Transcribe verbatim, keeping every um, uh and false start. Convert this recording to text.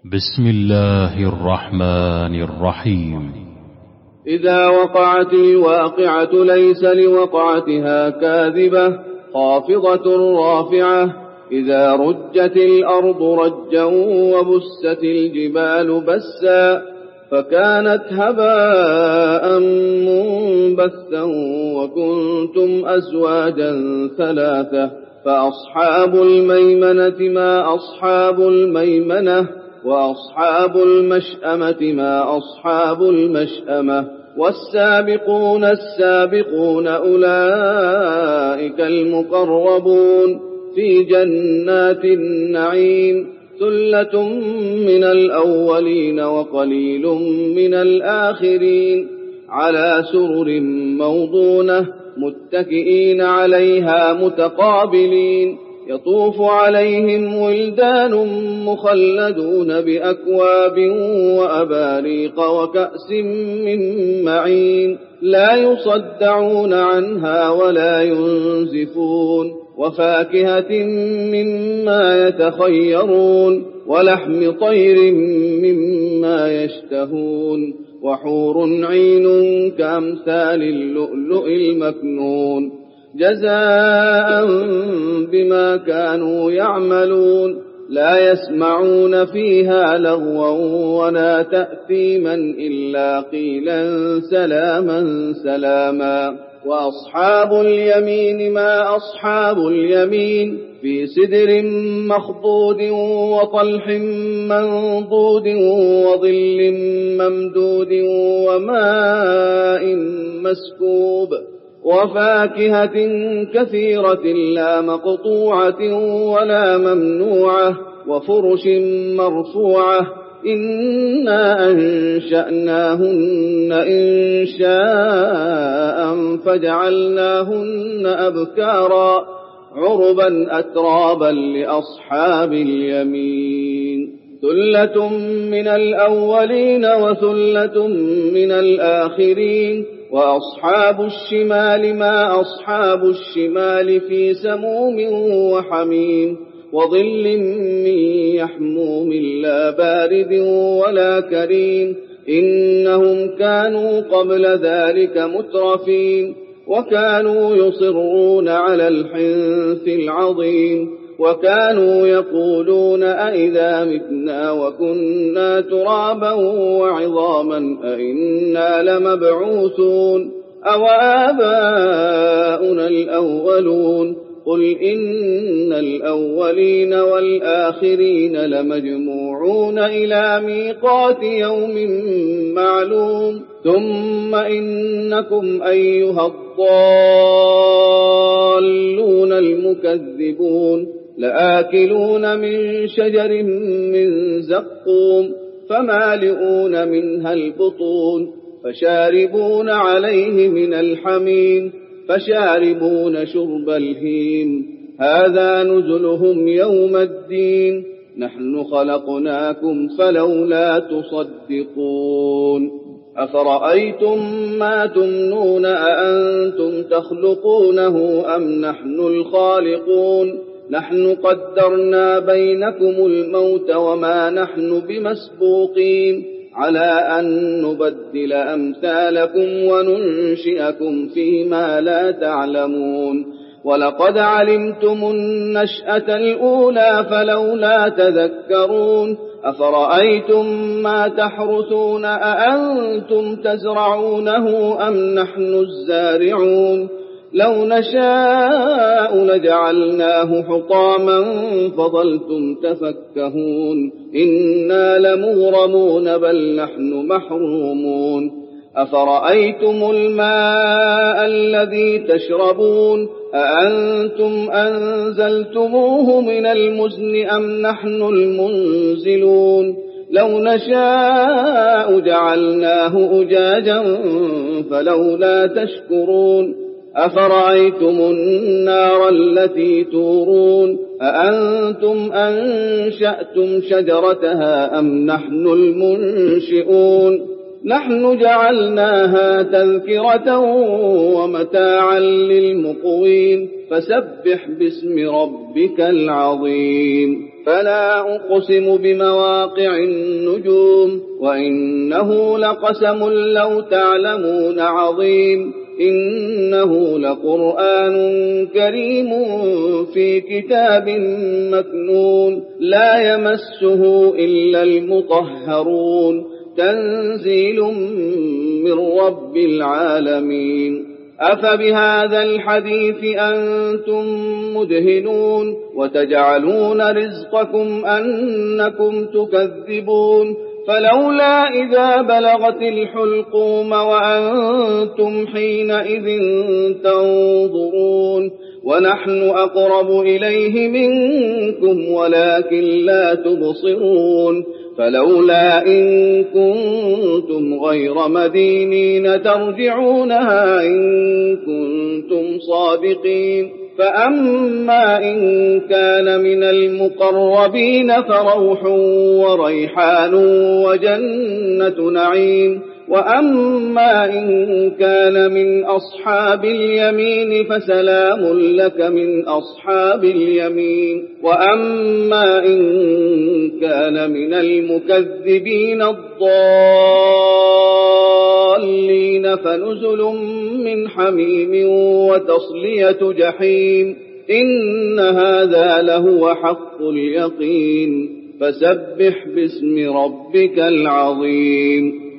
بسم الله الرحمن الرحيم. إذا وقعت الواقعة ليس لوقعتها كاذبة خافضة رافعة إذا رجت الأرض رجا وبست الجبال بسا فكانت هباء منبثا وكنتم أزواجا ثلاثة فأصحاب الميمنة ما أصحاب الميمنة وأصحاب المشأمة ما أصحاب المشأمة والسابقون السابقون أولئك المقربون في جنات النعيم ثلة من الأولين وقليل من الآخرين على سرر موضونة متكئين عليها متقابلين يطوف عليهم ولدان مخلدون بأكواب وأباريق وكأس من معين لا يصدعون عنها ولا ينزفون وفاكهة مما يتخيرون ولحم طير مما يشتهون وحور عين كأمثال اللؤلؤ المكنون جزاء بما كانوا يعملون لا يسمعون فيها لغوا ولا تأثيما إلا قيلا سلاما سلاما وأصحاب اليمين ما أصحاب اليمين في سدر مخضود وطلح منضود وظل ممدود وماء مسكوب وفاكهة كثيرة لا مقطوعة ولا ممنوعة وفرش مرفوعة إنا أنشأناهن إنشاء فجعلناهن أبكارا عربا أترابا لأصحاب اليمين ثلة من الأولين وثلة من الآخرين وأصحاب الشمال ما أصحاب الشمال في سموم وحميم وظل من يحموم لا بارد ولا كريم إنهم كانوا قبل ذلك مترفين وكانوا يصرون على الحنث العظيم وكانوا يقولون أئذا متنا وكنا ترابا وعظاما أئنا لمبعوثون أو آباؤنا الأولون قل إن الأولين والآخرين لمجموعون إلى ميقات يوم معلوم ثم إنكم أيها الضالون المكذبون لآكلون من شجر من زقوم فمالئون منها البطون فشاربون عليه من الحميم فشاربون شرب الهيم هذا نزلهم يوم الدين نحن خلقناكم فلولا تصدقون أفرأيتم ما تمنون أأنتم تخلقونه أم نحن الخالقون نحن قدرنا بينكم الموت وما نحن بمسبوقين على أن نبدل أمثالكم وننشئكم فيما لا تعلمون ولقد علمتم النشأة الأولى فلولا تذكرون أفرأيتم ما تحرثون أأنتم تزرعونه أم نحن الزارعون لو نشاء لجعلناه حطاما فظلتم تفكهون إنا لمغرمون بل نحن محرومون أفرأيتم الماء الذي تشربون أأنتم أنزلتموه من المزن أم نحن المنزلون لو نشاء جعلناه أجاجا فلولا تشكرون أفرأيتم النار التي تورون أأنتم أنشأتم شجرتها أم نحن المنشئون نحن جعلناها تذكرة ومتاعا للمقوين فسبح باسم ربك العظيم. فلا أقسم بمواقع النجوم وإنه لقسم لو تعلمون عظيم إنه لقرآن كريم في كتاب مكنون لا يمسه إلا المطهرون تنزيل من رب العالمين أفبهذا الحديث أنتم مدهنون وتجعلون رزقكم أنكم تكذبون فلولا إذا بلغت الحلقوم وأنتم حينئذ تنظرون ونحن أقرب إليه منكم ولكن لا تبصرون فلولا إن كنتم غير مدينين ترجعونها إن كنتم صادقين فأما إن كان من المقربين فروح وريحان وجنة نعيم وأما إن كان من أصحاب اليمين فسلام لك من أصحاب اليمين وأما إن كان من المكذبين الضالين فنزل من حميم وتصلية جحيم إن هذا لهو حق اليقين فسبح باسم ربك العظيم